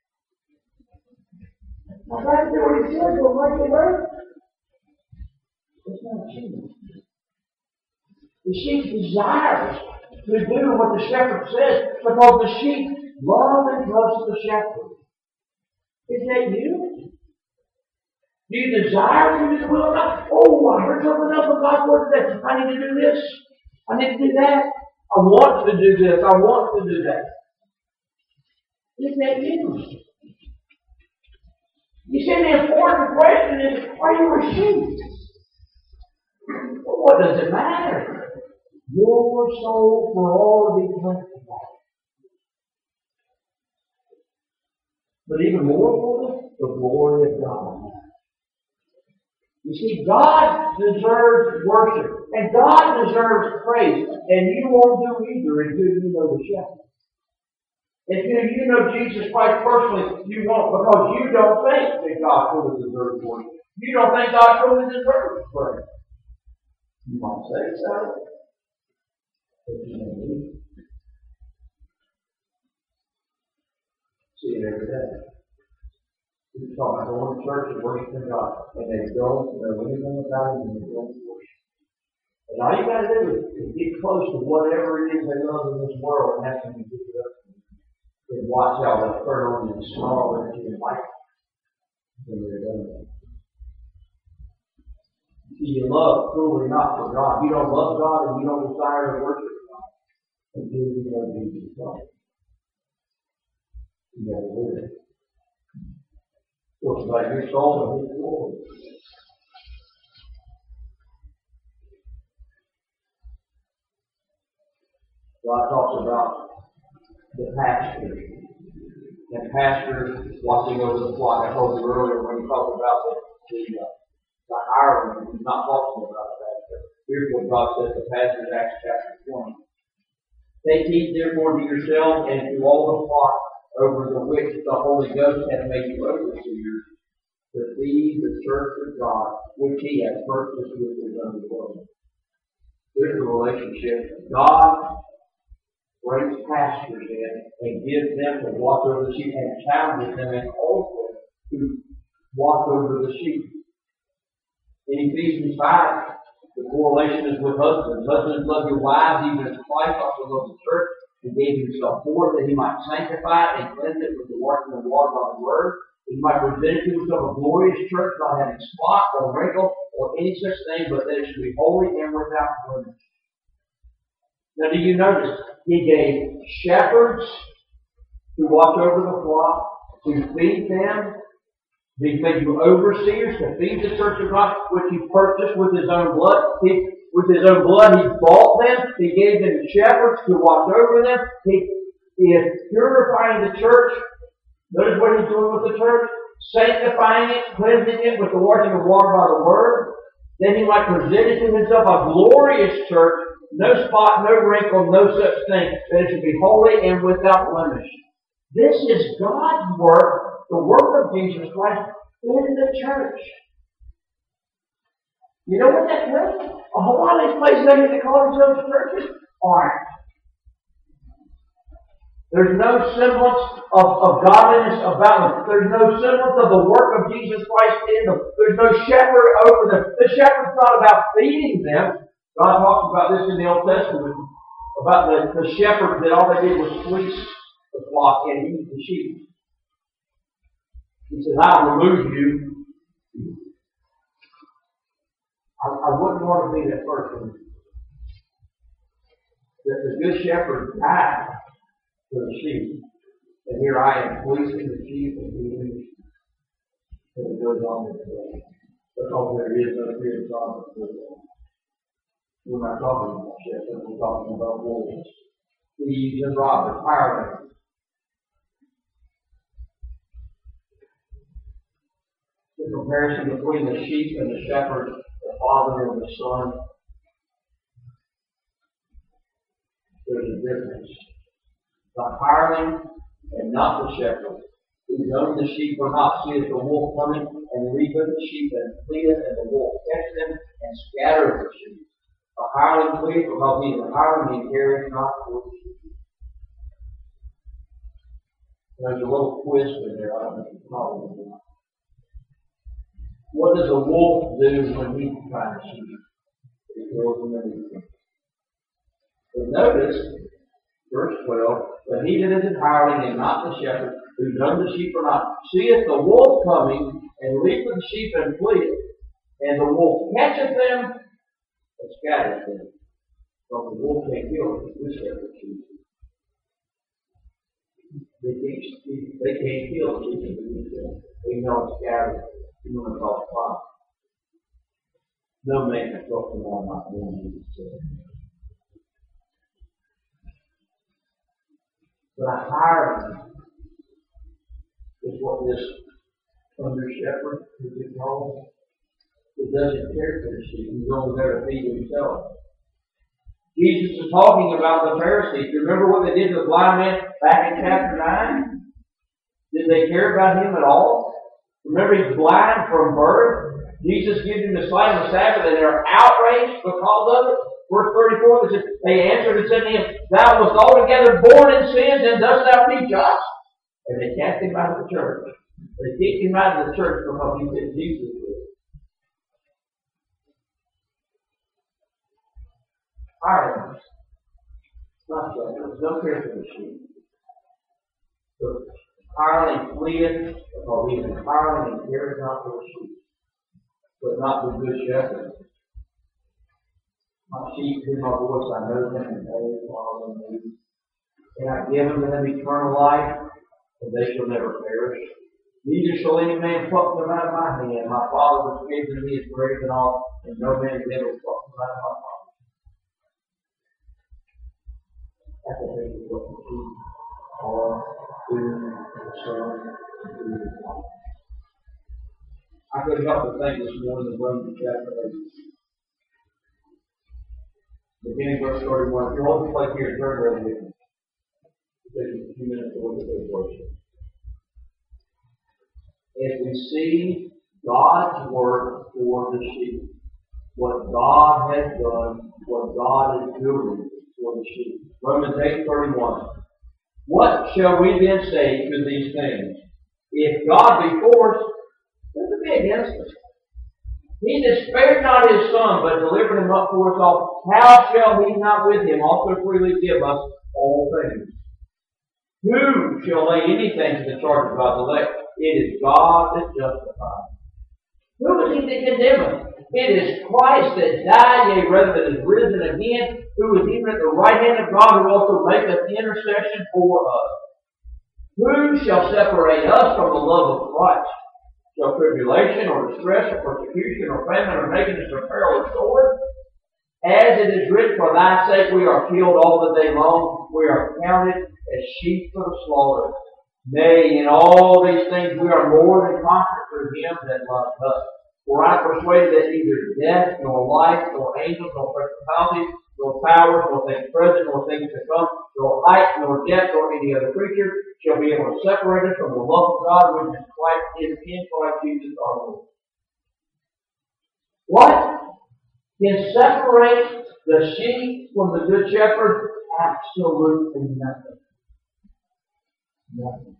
Speaker 2: Now that's what He says, we'll make it up. It's not Jesus. The sheep desires to do what the shepherd says because the sheep love and trust the shepherd. Is that you? Do you desire to do the will of God? Oh, I heard something else from God's word today. I need to do this. I need to do that. I want to do this. I want to do that. Is that you? You see, the important question is, are you a sheep? Well, what does it matter? Your soul for all of eternity. But even more important, the glory of God. You see, God deserves worship, and God deserves praise, and you won't do either until you know the shepherd. Until you know Jesus Christ personally, you won't, because you don't think that God truly deserves worship. You don't think God truly deserves praise. You might say so. See it every day. People talk about going to church and worshiping God, and they don't know anything about Him, and they don't worship. And all you got to do is get close to whatever it is they love in this world and ask them to give it up to you. And watch how they turn on you and snarl at you and like when they're done. See, you love truly not for God. You don't love God and you don't desire to worship God until you know Jesus Christ. You got to live it. Of course, about your soul and His glory. God talks about the pastor and pastors watching over the flock. I told you earlier when he talked about the, the uh, the hireling, he's not talking about that. Here's what God says to pastors, Acts chapter twenty. Take heed therefore to yourselves and to all the flock over the which the Holy Ghost hath made you overseers, to feed the church of God, which He hath purchased with His own blood. There's a relationship. God brings pastors in and gives them to watch over the sheep and challenges them and also to watch over the sheep. In Ephesians five, the correlation is with husbands. Husbands, love your wives, even as Christ also loved the church and gave Himself for it, that He might sanctify it and cleanse it with the washing of water by the word, that He might present it to Himself a glorious church, not having spot or wrinkle or any such thing, but that it should be holy and without blemish. Now, do you notice He gave shepherds to watch over the flock, to feed them? He made you overseers to feed the church of God, which He purchased with His own blood. He, with His own blood, He bought them. He gave them shepherds to watch over them. He, he is purifying the church. Notice what He's doing with the church. Sanctifying it, cleansing it with the washing of water by the word. Then He might present it to Himself a glorious church, no spot, no wrinkle, no such thing, that it should be holy and without blemish. This is God's work, the work of Jesus Christ in the church. You know what that means? A whole lot of these places that they call themselves churches aren't. There's no semblance of, of godliness about them. There's no semblance of the work of Jesus Christ in them. There's no shepherd over them. The shepherd's not about feeding them. God talks about this in the Old Testament, about the, the shepherds that all they did was fleece the flock and eat the sheep. He says, I'll remove you. I, I wouldn't want to be that person that the good shepherd died for the sheep. And here I am fleecing the sheep and feeding the sheep. And it goes on in the day. Because there is no fear of God. We're not talking about shepherds, we're talking about wolves. Thieves and robbers, hirelings. The comparison between the sheep and the shepherd, the father and the son, there's a difference. The hireling and not the shepherd, who knows the sheep or not, seeth the wolf coming and leaveth the sheep and fleeth, and the wolf catcheth them and scattereth the sheep. The hireling fleeth because he is a hireling and careth not the sheep. There's a little twist in there. I don't know if you follow me. What does a wolf do when he finds sheep? He throws them in the. But notice, verse twelve, but he that is an hireling and not the shepherd, who knows the sheep or not, seeth the wolf coming, and leaveth the sheep and fleeth. And the wolf catcheth them and scattereth them. But the wolf can't kill them, the shepherd sheep. They can't, they can't kill the sheep. They know it's scattered. You know it's all fire. No man can talk to them like one. But a hireling is what this under shepherd is it called? It doesn't care for the sheep. He's only there to feed himself. Jesus is talking about the Pharisees. You remember what they did to the blind man back in chapter nine? Did they care about him at all? Remember, he's blind from birth. Jesus gives him the sight of the Sabbath, and they're outraged because of it. Verse thirty-four, they, said, they answered and said to him, Thou wast altogether born in sins, and dost thou teach us? And they cast him out of the church. They kicked him out of the church because he said Jesus did. Hirelings, not shepherds, no care for the sheep. The hireling fleeth because he is a hireling and cares not for the sheep, but not the good shepherd. My sheep hear my voice, I know them, and they follow me. And I give them to them eternal life, and they shall never perish. Neither shall any man pluck them out of my hand. My Father which gave them to me is greater than all, and no man can ever pluck them out of my Father. That's the thing is what the sheep are doing, the Son, and doing the Father. I couldn't help but think this morning in Romans chapter eight. Beginning verse thirty-one. If you hold the place here, turn over with me. Take a few minutes to look at this worship. As we see God's work for the sheep, what God has done, what God is doing for the sheep. Romans eight thirty-one. What shall we then say to these things? If God be for us, who can be against us? He that spared not his Son, but delivered him up for us all, how shall he not with him also freely give us all things? Who shall lay anything to the charge of God's elect? It is God that justifies. Who is he that condemneth? It is Christ that died, yea, rather that is risen again, who is even at the right hand of God, who also maketh intercession for us. Who shall separate us from the love of Christ? Shall tribulation, or distress, or persecution, or famine, or nakedness, or peril, or sword? As it is written, For thy sake we are killed all the day long. We are counted as sheep for the slaughter. Nay, in all these things we are more than conquerors through him that loved us. For I am persuaded that neither death, nor life, nor angels, nor principalities, nor powers, nor things present, nor things to come, nor height, nor depth, nor any other creature shall be able to separate us from the love of God which is Christ, is in Christ Jesus our Lord. What can separate the sheep from the good shepherd? Absolutely nothing. Nothing.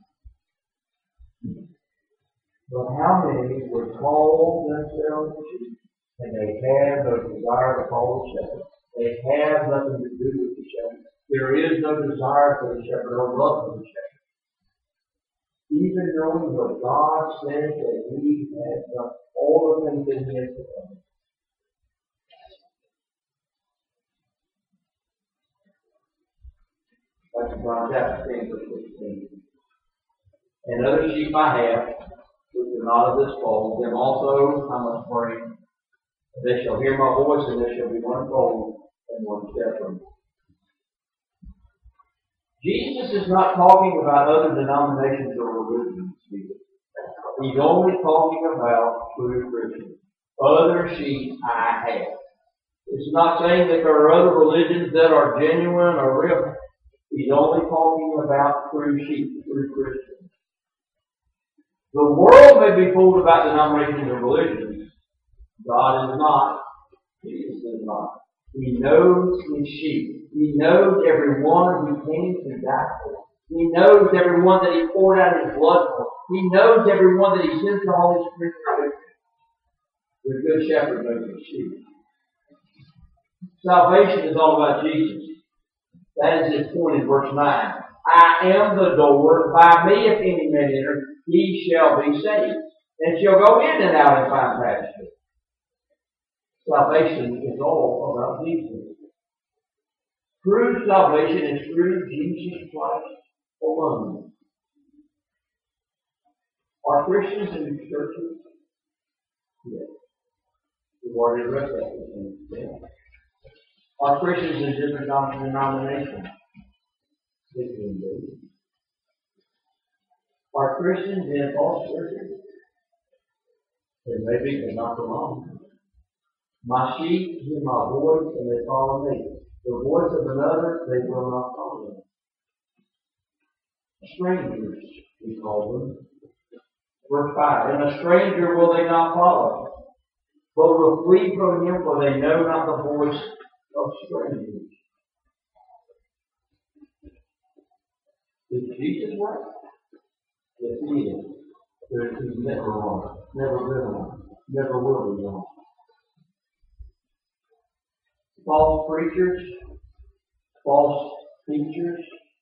Speaker 2: But how many would call themselves sheep, and they have no desire to follow the shepherd? They have nothing to do with the shepherd. There is no desire for the shepherd, no love for the shepherd. Even knowing what God says that he has done, all the things that he has done. John chapter ten, verse sixteen. And other sheep I have, which are not of this fold, them also I must bring. And they shall hear my voice, and there shall be one fold and one shepherd. Jesus is not talking about other denominations or religions here. He's only talking about true Christians. Other sheep I have. It's not saying that there are other religions that are genuine or real. He's only talking about true sheep, true Christians. The world may be fooled about denominations or religions. God is not. Jesus is not. He knows his sheep. He knows everyone who came to die for. He knows everyone that he poured out his blood for. He knows everyone that he sends the Holy Spirit to. The good shepherd knows his sheep. Salvation is all about Jesus. That is his point in verse nine. I am the door. By me, if any man enter, he shall be saved, and shall go in and out and find pasture. Salvation is all about Jesus. True salvation is through Jesus Christ alone. Are Christians in churches? Yes. We've already read that. Yeah. Are Christians in different denominations? Yes, indeed. Are Christians in false churches? They may be, but not for long. My sheep hear my voice, and they follow me. The voice of another, they will not follow. Strangers, he calls them. Verse five. And a stranger will they not follow, but will flee from him, for they know not the voice of strangers. Is Jesus right? Yes, he is. There is never wrong. Never been wrong. Never will be wrong. False preachers, false teachers,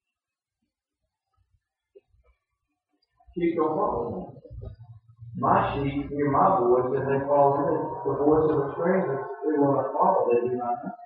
Speaker 2: sheep don't follow them. My sheep hear my voice and they follow me. The voice of a stranger they will not follow, they do not know.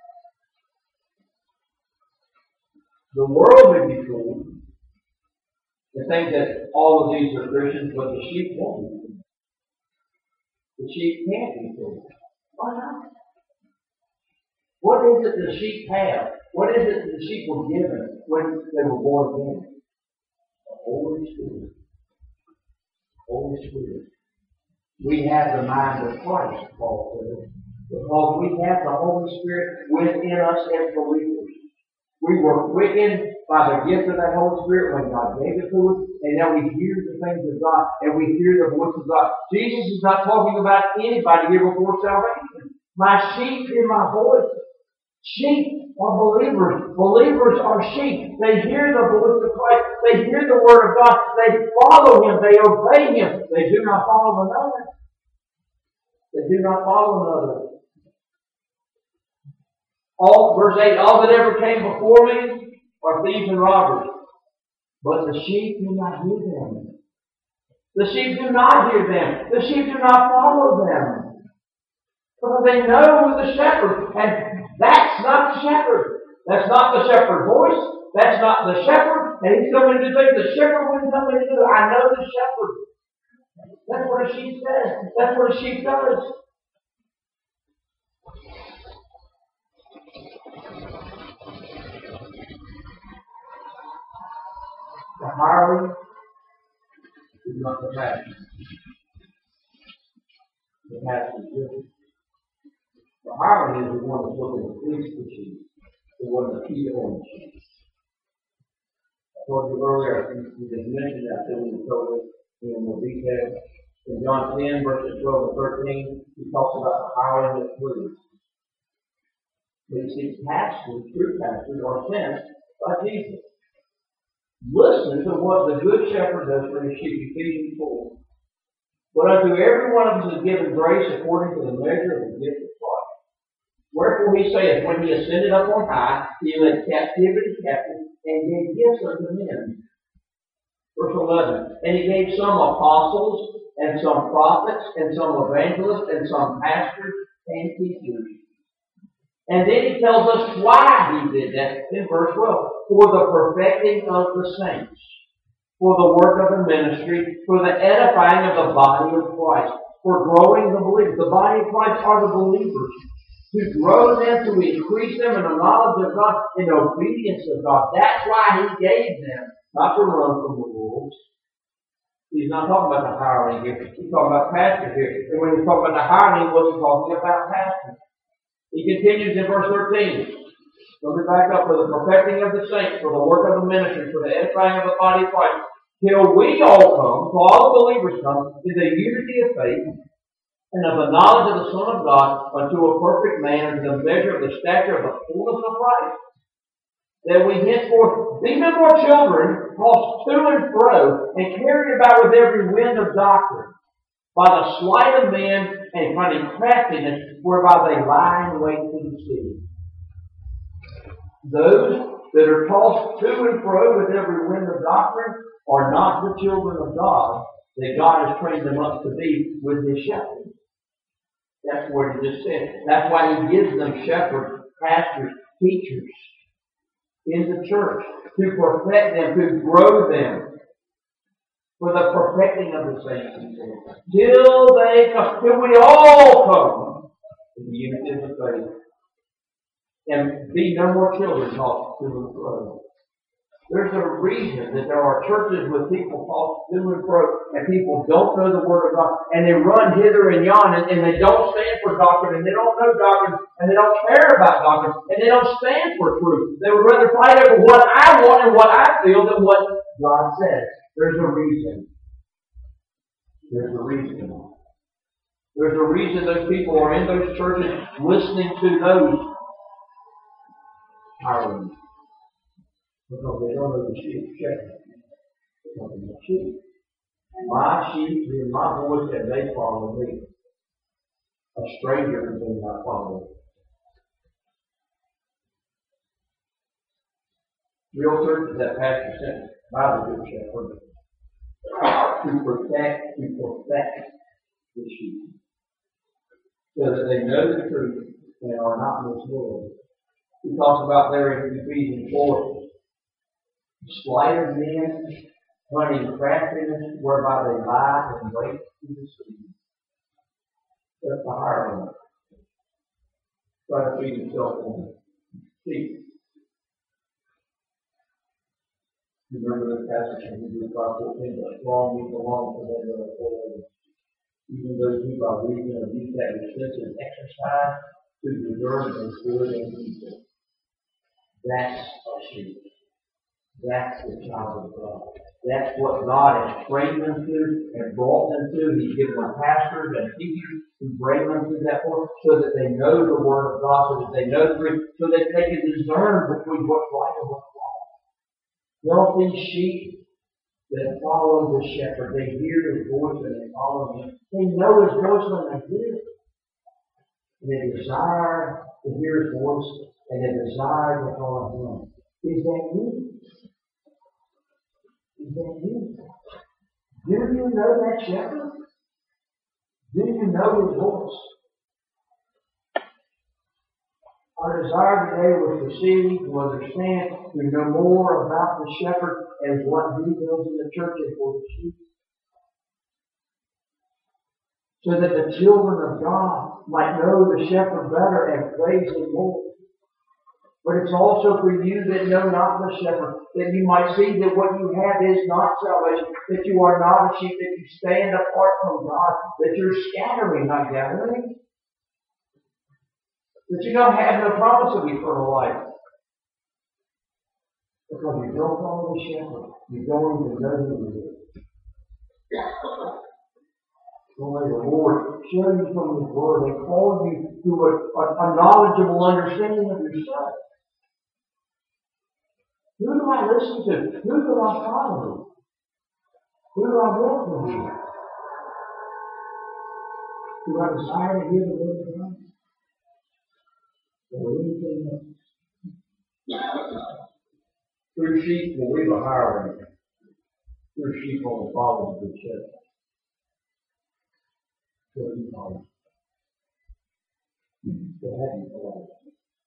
Speaker 2: The world may be fooled to think that all of these are Christians, but the sheep won't be fooled. The sheep can't be fooled. Why not? What is it the sheep have? What is it the sheep were given when they were born again? The Holy Spirit. Holy Spirit. We have the mind of Christ, Paul says, because we have the Holy Spirit within us as believers. We were quickened by the gift of that Holy Spirit when God gave it to us, and now we hear the things of God, and we hear the voice of God. Jesus is not talking about anybody here before salvation. My sheep hear my voice. Sheep are believers. Believers are sheep. They hear the voice of Christ. They hear the word of God. They follow him. They obey him. They do not follow another. They do not follow another. All, verse eight, all that ever came before me are thieves and robbers. But the sheep do not hear them. The sheep do not hear them. The sheep do not follow them. Because they know the shepherd. And that's not the shepherd. That's not the shepherd's voice. That's not the shepherd. And he's coming to say the shepherd wouldn't come to do. I know the shepherd. That's what a sheep says. That's what a sheep does. The hireling is not the pastor. The pastor is different. The hireling is the one that's looking to fleece the sheep, the one that keeps on the sheep. I told you earlier, we just mentioned that, then we told it in more detail. In John ten, verses twelve and thirteen, he talks about the hireling that flees. But you see, pastors, true pastors, are sent by Jesus. Listen to what the good shepherd does for his sheep, Ephesians four. But unto every one of us is given grace according to the measure of the gift of Christ. Wherefore he saith, when he ascended up on high, he led captivity captive and gave gifts unto men. Verse eleven. And he gave some apostles, and some prophets, and some evangelists, and some pastors and teachers. And then he tells us why he did that in verse twelve. For the perfecting of the saints, for the work of the ministry, for the edifying of the body of Christ, for growing the believers. The body of Christ are the believers. To grow them, to increase them in the knowledge of God, in obedience of God. That's why he gave them, not to run from the wolves. He's not talking about the hireling here. He's talking about pastors here. And when he's talking about the hireling, what's he talking about pastors? He continues in verse thirteen. Let me back up. For the perfecting of the saints, for the work of the ministry, for the edifying of the body of Christ, till we all come, till all the believers come, in the unity of faith, and of the knowledge of the Son of God, unto a perfect man, unto the measure of the stature of the fullness of Christ. That we henceforth be no more children, tossed to and fro, and carried about with every wind of doctrine, by the sleight of men and cunning craftiness, whereby they lie in wait to deceive. Those that are tossed to and fro with every wind of doctrine are not the children of God, that God has trained them up to be with His shepherds. That's what He just said. That's why He gives them shepherds, pastors, teachers in the church to perfect them, to grow them for the perfecting of the saints. Till they come, till we all come to the unity of the faith, and be no more children tossed to and fro. There's a reason that there are churches with people tossed to and fro, and people don't know the Word of God, and they run hither and yon, and, and they don't stand for doctrine, and they don't know doctrine, and they don't care about doctrine, and they don't stand for truth. They would rather fight over what I want and what I feel than what God says. There's a reason. There's a reason. There's a reason those people are in those churches listening to those hirelings. Because they don't know the sheep shepherd. They don't know the sheep. My sheep hear my voice and they follow me. A stranger does not follow. Real churches that pastor sent by the good shepherd to protect, to perfect the sheep, so that they know the truth and are not misled. He talks about there in Ephesians four, sleight of men, cunning craftiness, whereby they lie and wait to deceive. That's the hireling. Try to feed himself on sheep. You remember the passage in Hebrews five fourteen, but strong meat belongs to them that are full. Even those who by reason of use that extensive exercise to discern and good and evil. That's a sheep. That's the child of God. That's what God has trained them to and brought them to. He's given them pastors and teachers to bring them to that point so that they know the Word of God, so that they know the truth, so that they can discern between what's right and what's wrong. Wealthy sheep that follow the shepherd, they hear His voice and they follow Him. They know His voice when they hear it. And they desire to hear His voice and they desire to follow Him. Is that you? Is that you? Do you know that shepherd? Do you know His voice? Our desire today was to see, to understand, to know more about the shepherd and what He does in the church and for the sheep. So that the children of God might know the shepherd better and praise Him more. But it's also for you that know not the shepherd, that you might see that what you have is not salvation, that you are not a sheep, that you stand apart from God, that you're scattering, not gathering, that you don't have no promise of eternal life. Because you don't follow the shepherd, you don't even know who He is. So may the Lord show you from His Word and call you to a, a, a knowledgeable understanding of yourself. Who do I listen to? Who do I follow? Who do I want to hear? Do I desire to hear the Word of God? Or anything else? True sheep will leave a hireling. True sheep only follow the shepherd. So you follow. So have you followed?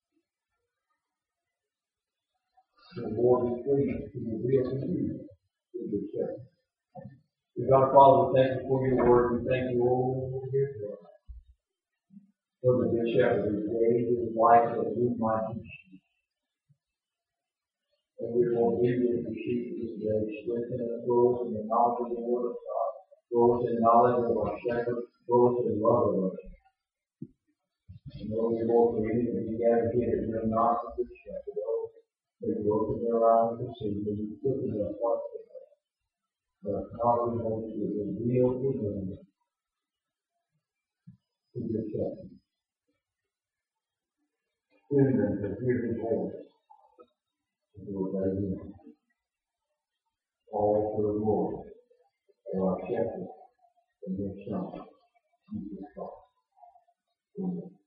Speaker 2: The Lord is pleased to reveal to you the good shepherd. Dear God, Father, we thank you for your word. We thank you, oh, dear God, for the good shepherd who gave his life that we might be sheep. And we will be with the sheep this day. Strengthen us, grow us in the knowledge of the word of God. Grow us in knowledge of our shepherd. Grow us in love of us. And Lord, we will for any that we gather here that you're not the good shepherd. Oh, may you open their eyes to see. May you quicken their hearts to know. But how we hope to reveal to them the good shepherd. Tune them to hear his voice and to obey him. All for the Lord, and our shepherd, and his son, Jesus Christ. Amen.